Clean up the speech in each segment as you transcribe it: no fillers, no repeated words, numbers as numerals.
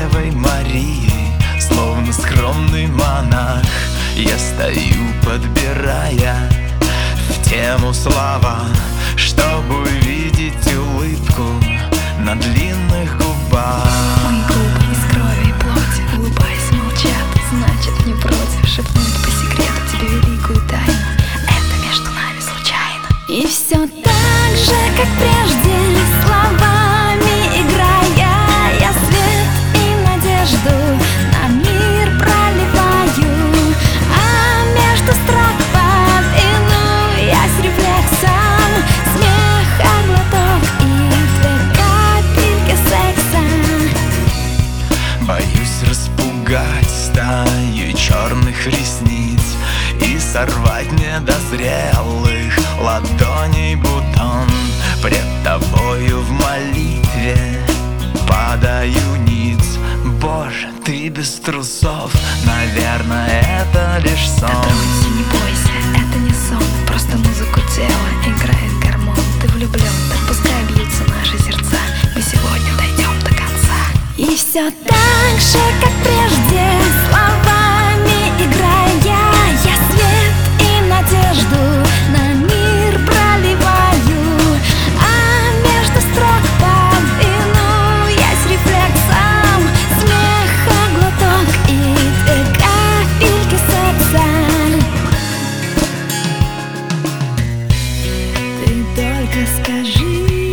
Девой Марией, словно скромный монах. Я стою, подбирая в тему слова, чтобы увидеть улыбку на длинных губах. Мои губы из крови и плоти, улыбаясь, молчат, значит, не против шепнуть по секрету тебе великую тайну. Это между нами случайно. И все так же, как прежде, словами играя, я свет и надежду на мир проливаю, а между строк повинуясь рефлексам, смех, глоток и две капельки секса. Боюсь распугать стаю черных ресниц и сорвать недозрелых ладоней бутон. Пред тобою в молитве падаю ниц. Боже, ты без трусов, наверное, это лишь сон. Дотронься, не бойся, это не сон, просто музыку тела играет гормон. Ты влюблен, так пускай бьются наши сердца, мы сегодня дойдем до конца. И все так же, как прежде, словами играя, я свет и надежду на мир проливаю, а между строк повинуясь рефлексам, смех, глоток и две капельки секса. Ты только скажи,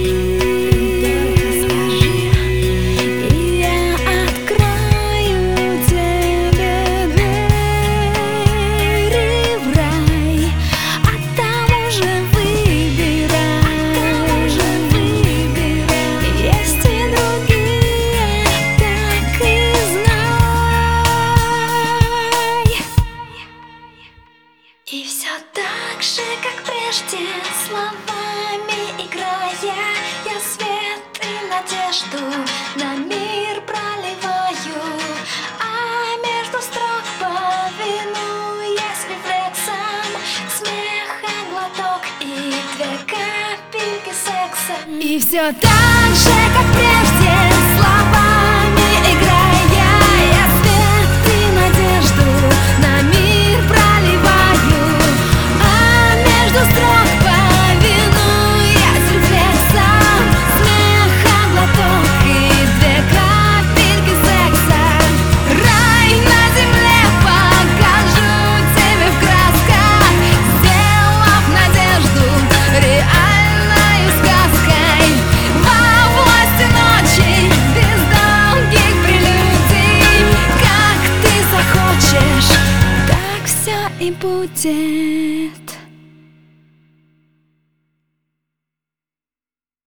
и все так же, как прежде, словами играя, я свет и надежду на мир проливаю, а между строк повинуясь рефлексам, смех, глоток и две капельки секса. И все так же, как прежде, словами играя, я свет и надежду на мир проливаю, а между строк повинуясь рефлексам, смех, глоток и две капельки секса. Рай на земле покажу тебе в красках, сделав надежду реальной сказкой. Во власти ночи, без долгих прелюдий, как ты захочешь, так все и будет.